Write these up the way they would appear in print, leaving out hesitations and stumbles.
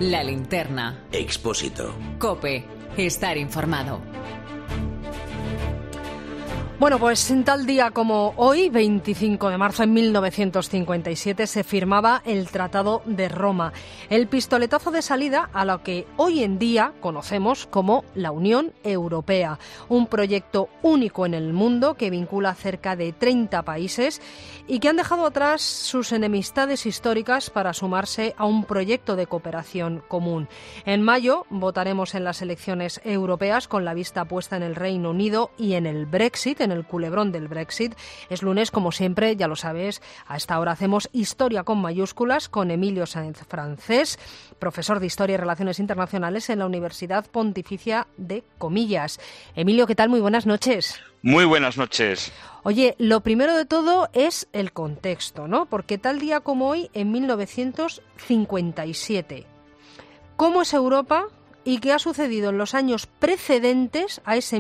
La Linterna. Expósito. COPE. Estar informado. Bueno, pues en tal día como hoy, 25 de marzo de 1957, se firmaba el Tratado de Roma, el pistoletazo de salida a lo que hoy en día conocemos como la Unión Europea, un proyecto único en el mundo que vincula a cerca de 30 países y que han dejado atrás sus enemistades históricas para sumarse a un proyecto de cooperación común. En mayo votaremos en las elecciones europeas con la vista puesta en el Reino Unido y en el Brexit, en el culebrón del Brexit. Es lunes, como siempre, ya lo sabes, a esta hora hacemos Historia con mayúsculas con Emilio Sáenz Francés, profesor de Historia y Relaciones Internacionales en la Universidad Pontificia de Comillas. Emilio, ¿qué tal? Muy buenas noches. Muy buenas noches. Oye, lo primero de todo es el contexto, ¿no? Porque tal día como hoy, en 1957, ¿cómo es Europa y qué ha sucedido en los años precedentes a ese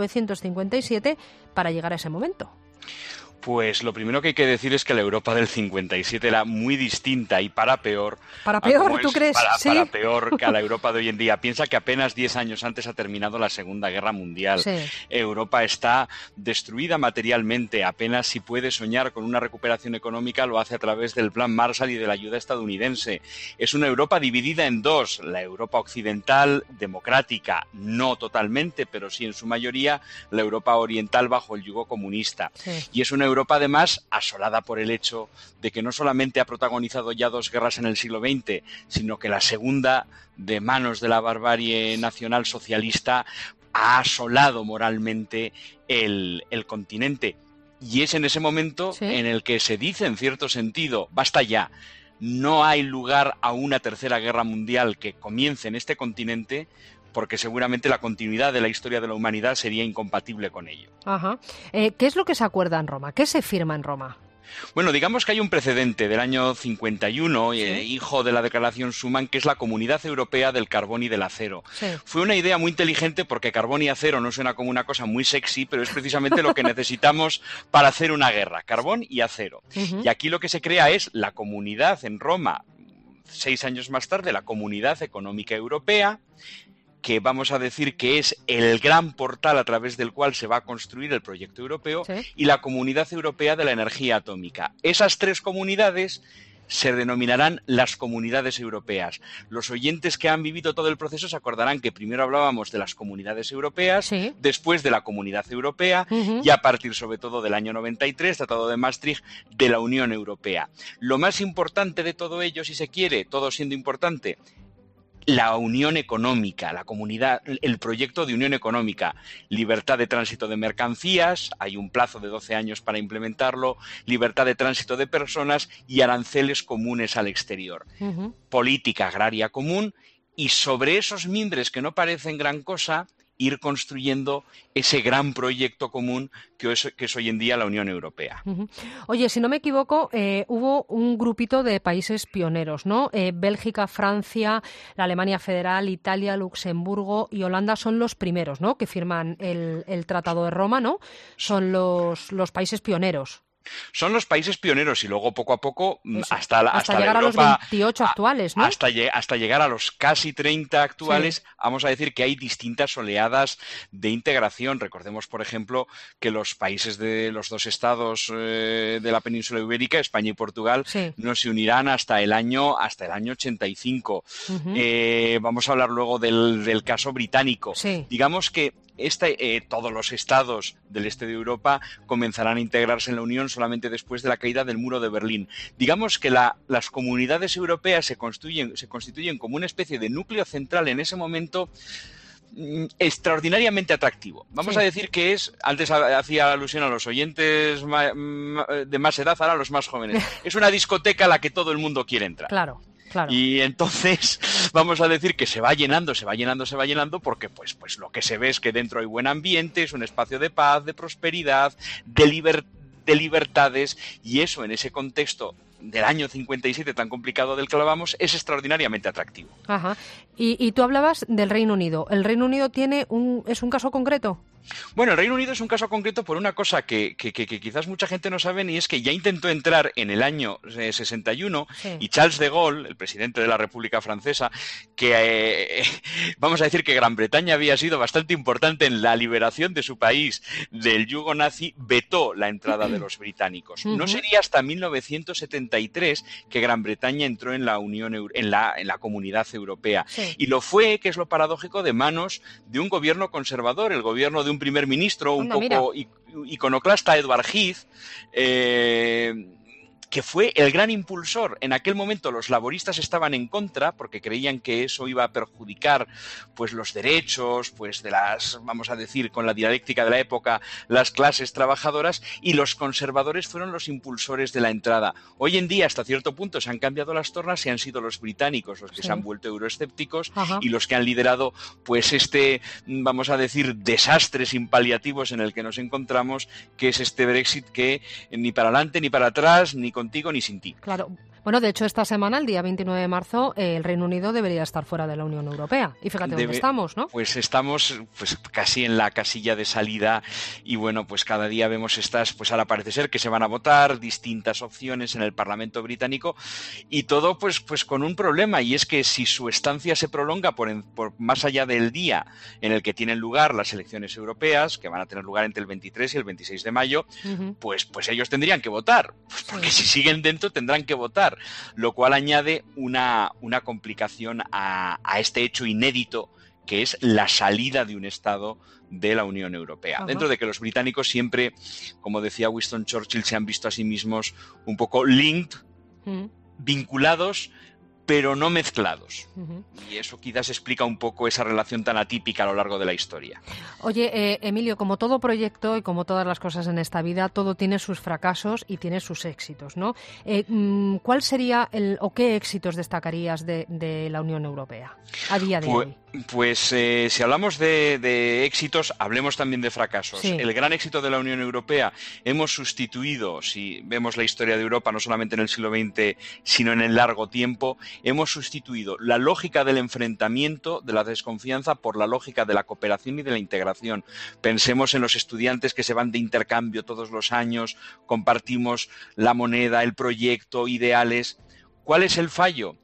1957 para llegar a ese momento? Pues lo primero que hay que decir es que la Europa del 57 era muy distinta y para peor. ¿Para peor, tú crees? ¿Sí? Para peor que a la Europa de hoy en día. Piensa que apenas 10 años antes ha terminado la Segunda Guerra Mundial. Sí. Europa está destruida materialmente. Apenas si puede soñar con una recuperación económica lo hace a través del Plan Marshall y de la ayuda estadounidense. Es una Europa dividida en dos. La Europa occidental, democrática, no totalmente, pero sí en su mayoría. La Europa oriental bajo el yugo comunista. Sí. Y es una Europa, además, asolada por el hecho de que no solamente ha protagonizado ya dos guerras en el siglo XX, sino que la segunda, de manos de la barbarie nacional socialista, ha asolado moralmente el continente. Y es en ese momento ¿Sí? en el que se dice, en cierto sentido, basta ya, no hay lugar a una tercera guerra mundial que comience en este continente, porque seguramente la continuidad de la historia de la humanidad sería incompatible con ello. Ajá. ¿Qué es lo que se acuerda en Roma? ¿Qué se firma en Roma? Bueno, digamos que hay un precedente del año 51, Sí. hijo de la Declaración Schuman, que es la Comunidad Europea del Carbón y del Acero. Sí. Fue una idea muy inteligente porque carbón y acero no suena como una cosa muy sexy, pero es precisamente lo que necesitamos para hacer una guerra, carbón y acero. Uh-huh. Y aquí lo que se crea es la comunidad en Roma, 6 años más tarde, la Comunidad Económica Europea, que vamos a decir que es el gran portal a través del cual se va a construir el proyecto europeo, Sí. y la Comunidad Europea de la Energía Atómica. Esas tres comunidades se denominarán las comunidades europeas. Los oyentes que han vivido todo el proceso se acordarán que primero hablábamos de las comunidades europeas, Sí. después de la Comunidad Europea, Uh-huh. y a partir sobre todo del año 93, Tratado de Maastricht, de la Unión Europea. Lo más importante de todo ello, si se quiere, todo siendo importante, la unión económica, la comunidad, el proyecto de unión económica, libertad de tránsito de mercancías, hay un plazo de 12 años para implementarlo, libertad de tránsito de personas y aranceles comunes al exterior, Uh-huh. política agraria común, y sobre esos mimbres que no parecen gran cosa, ir construyendo ese gran proyecto común que es hoy en día la Unión Europea. Uh-huh. Oye, si no me equivoco, hubo un grupito de países pioneros, ¿no? Bélgica, Francia, la Alemania Federal, Italia, Luxemburgo y Holanda son los primeros, ¿no?, que firman el Tratado de Roma, ¿no? Son los países pioneros. Son los países pioneros y luego poco a poco Eso. hasta llegar la a los Europa, 28 actuales, ¿no? hasta llegar a los casi 30 actuales. Sí. Vamos a decir que hay distintas oleadas de integración. Recordemos, por ejemplo, que los países de los dos estados de la península ibérica, España y Portugal, Sí. no se unirán hasta el año 85. Uh-huh. Vamos a hablar luego del caso británico. Sí. Digamos que todos los estados del este de Europa comenzarán a integrarse en la Unión solamente después de la caída del muro de Berlín. Digamos que las comunidades europeas se constituyen como una especie de núcleo central en ese momento extraordinariamente atractivo. Vamos Sí. a decir que antes hacía alusión a los oyentes de más edad, ahora a los más jóvenes. Es una discoteca a la que todo el mundo quiere entrar. Claro. Claro. Y entonces vamos a decir que se va llenando porque pues lo que se ve es que dentro hay buen ambiente, es un espacio de paz, de prosperidad, de libertades, y eso en ese contexto del año 57 tan complicado del que hablábamos es extraordinariamente atractivo. Ajá. Y tú hablabas del Reino Unido. ¿El Reino Unido es un caso concreto? Bueno, el Reino Unido es un caso concreto por una cosa que quizás mucha gente no sabe, y es que ya intentó entrar en el año 61 Sí. y Charles de Gaulle, el presidente de la República Francesa, que vamos a decir que Gran Bretaña había sido bastante importante en la liberación de su país del yugo nazi, vetó la entrada de los británicos. No sería hasta 1973 que Gran Bretaña entró en la Unión en la Comunidad Europea. Sí. Y lo fue, que es lo paradójico, de manos de un gobierno conservador, el gobierno de un primer ministro un poco iconoclasta, Edward Heath, que fue el gran impulsor. En aquel momento los laboristas estaban en contra porque creían que eso iba a perjudicar pues los derechos pues de las, vamos a decir, con la dialéctica de la época, las clases trabajadoras, y los conservadores fueron los impulsores de la entrada. Hoy en día, hasta cierto punto, se han cambiado las tornas y han sido los británicos los que se han vuelto euroescépticos y los que han liderado pues vamos a decir, desastre sin paliativos en el que nos encontramos, que es este Brexit que ni para adelante ni para atrás, ni contigo ni sin ti. Claro. Bueno, de hecho, esta semana, el día 29 de marzo, el Reino Unido debería estar fuera de la Unión Europea. Y fíjate dónde estamos, ¿no? Pues estamos pues casi en la casilla de salida, y bueno, pues cada día vemos pues ahora parece ser que se van a votar distintas opciones en el Parlamento británico, y todo pues con un problema, y es que si su estancia se prolonga por más allá del día en el que tienen lugar las elecciones europeas, que van a tener lugar entre el 23 y el 26 de mayo, pues ellos tendrían que votar, porque si siguen dentro tendrán que votar. Lo cual añade una complicación a este hecho inédito, que es la salida de un Estado de la Unión Europea. Dentro de que los británicos siempre, como decía Winston Churchill, se han visto a sí mismos un poco linked, vinculados, pero no mezclados. Y eso quizás explica un poco esa relación tan atípica a lo largo de la historia. Oye, Emilio, como todo proyecto y como todas las cosas en esta vida, todo tiene sus fracasos y tiene sus éxitos, ¿no? ¿Cuál sería o qué éxitos destacarías de la Unión Europea a día de hoy? Pues si hablamos de éxitos, hablemos también de fracasos. Sí. El gran éxito de la Unión Europea, hemos sustituido, si vemos la historia de Europa, no solamente en el siglo XX, sino en el largo tiempo, hemos sustituido la lógica del enfrentamiento, de la desconfianza, por la lógica de la cooperación y de la integración. Pensemos en los estudiantes que se van de intercambio todos los años, compartimos la moneda, el proyecto, ideales. ¿Cuál es el fallo?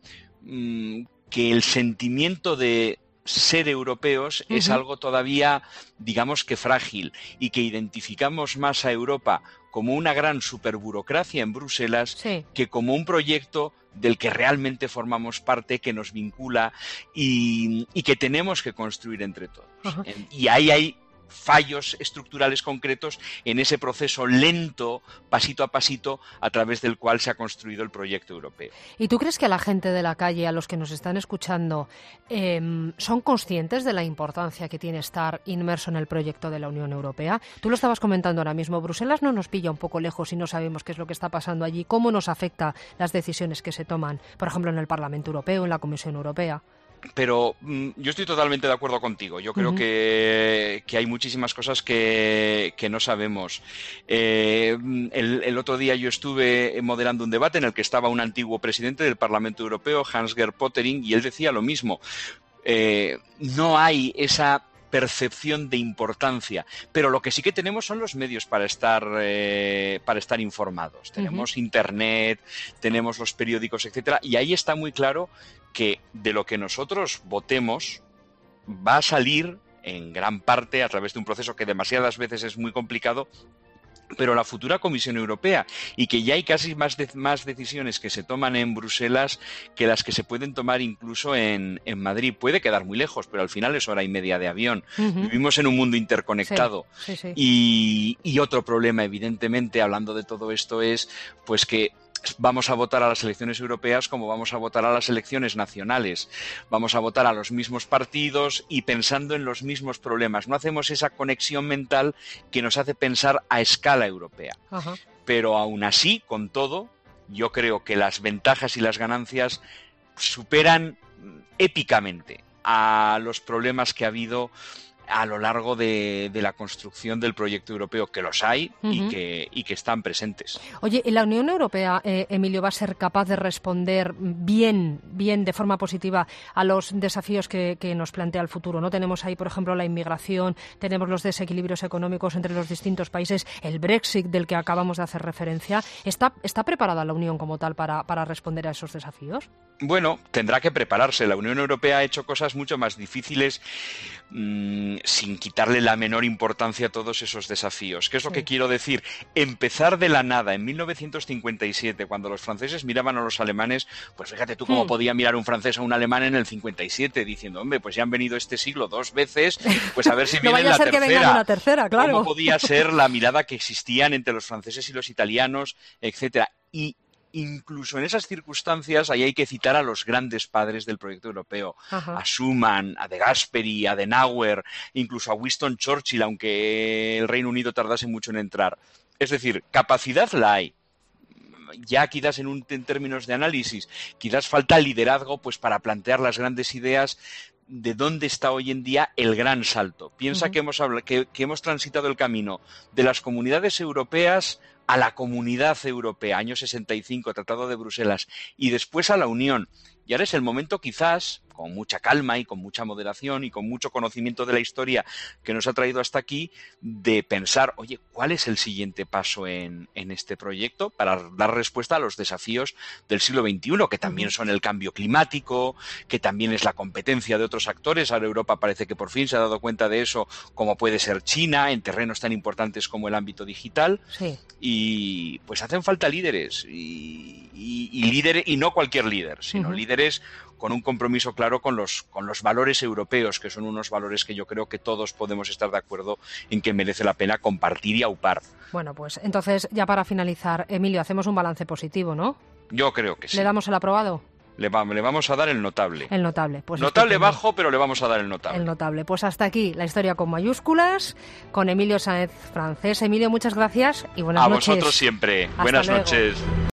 Que el sentimiento de ser europeos es algo todavía, digamos que frágil, y que identificamos más a Europa como una gran superburocracia en Bruselas que como un proyecto del que realmente formamos parte, que nos vincula y que tenemos que construir entre todos. Y ahí hay fallos estructurales concretos en ese proceso lento, pasito a pasito, a través del cual se ha construido el proyecto europeo. ¿Y tú crees que a la gente de la calle, a los que nos están escuchando, son conscientes de la importancia que tiene estar inmerso en el proyecto de la Unión Europea? Tú lo estabas comentando ahora mismo, Bruselas no nos pilla un poco lejos y no sabemos qué es lo que está pasando allí, cómo nos afecta las decisiones que se toman, por ejemplo, en el Parlamento Europeo, en la Comisión Europea. Pero yo estoy totalmente de acuerdo contigo. Yo creo que hay muchísimas cosas que no sabemos. El otro día yo estuve moderando un debate en el que estaba un antiguo presidente del Parlamento Europeo, Hans-Gert Pöttering, y él decía lo mismo. No hay esa percepción de importancia, pero lo que sí que tenemos son los medios para estar informados. Tenemos internet, tenemos los periódicos, etcétera, y ahí está muy claro que de lo que nosotros votemos va a salir en gran parte a través de un proceso que demasiadas veces es muy complicado, pero la futura Comisión Europea, y que ya hay casi más decisiones que se toman en Bruselas que las que se pueden tomar incluso en Madrid. Puede quedar muy lejos, pero al final es hora y media de avión. Vivimos en un mundo interconectado. Y otro problema, evidentemente, hablando de todo esto, es pues que vamos a votar a las elecciones europeas como vamos a votar a las elecciones nacionales. Vamos a votar a los mismos partidos y pensando en los mismos problemas. No hacemos esa conexión mental que nos hace pensar a escala europea. Pero aún así, con todo, yo creo que las ventajas y las ganancias superan épicamente a los problemas que ha habido a lo largo de la construcción del proyecto europeo, que los hay y que están presentes. Oye, ¿la Unión Europea, Emilio, va a ser capaz de responder bien, de forma positiva a los desafíos que nos plantea el futuro, ¿no? Tenemos ahí, por ejemplo, la inmigración, tenemos los desequilibrios económicos entre los distintos países, el Brexit del que acabamos de hacer referencia. ¿Está preparada la Unión como tal para responder a esos desafíos? Bueno, tendrá que prepararse. La Unión Europea ha hecho cosas mucho más difíciles sin quitarle la menor importancia a todos esos desafíos. ¿Qué es lo que quiero decir? Empezar de la nada en 1957, cuando los franceses miraban a los alemanes, pues fíjate tú cómo podía mirar un francés a un alemán en el 57, diciendo, hombre, pues ya han venido este siglo 2 veces, pues a ver si vienen la tercera. No vaya a ser que vengan una tercera, claro. ¿Cómo podía ser la mirada que existían entre los franceses y los italianos, etcétera? Y incluso en esas circunstancias, ahí hay que citar a los grandes padres del proyecto europeo, a Schuman, a De Gasperi, a Adenauer, incluso a Winston Churchill, aunque el Reino Unido tardase mucho en entrar. Es decir, capacidad la hay. Ya quizás en términos de análisis, quizás falta liderazgo pues para plantear las grandes ideas de dónde está hoy en día el gran salto. Piensa que hemos transitado el camino de las comunidades europeas a la Comunidad Europea, año 65, Tratado de Bruselas, y después a la Unión. Y ahora es el momento, quizás, con mucha calma y con mucha moderación y con mucho conocimiento de la historia que nos ha traído hasta aquí, de pensar, oye, ¿cuál es el siguiente paso en este proyecto para dar respuesta a los desafíos del siglo XXI, que también son el cambio climático, que también es la competencia de otros actores? Ahora Europa parece que por fin se ha dado cuenta de eso, como puede ser China, en terrenos tan importantes como el ámbito digital. Sí. Y pues hacen falta líderes, y líderes, y no cualquier líder, sino líderes con un compromiso claro con los valores europeos, que son unos valores que yo creo que todos podemos estar de acuerdo en que merece la pena compartir y aupar. Bueno, pues entonces, ya para finalizar, Emilio, hacemos un balance positivo, ¿no? Yo creo que sí. ¿Le damos el aprobado? Le vamos a dar el notable. El notable. Pues notable bajo, pero le vamos a dar el notable. El notable. Pues hasta aquí la historia con mayúsculas, con Emilio Sáenz Francés. Emilio, muchas gracias y buenas noches. A vosotros siempre. Buenas noches.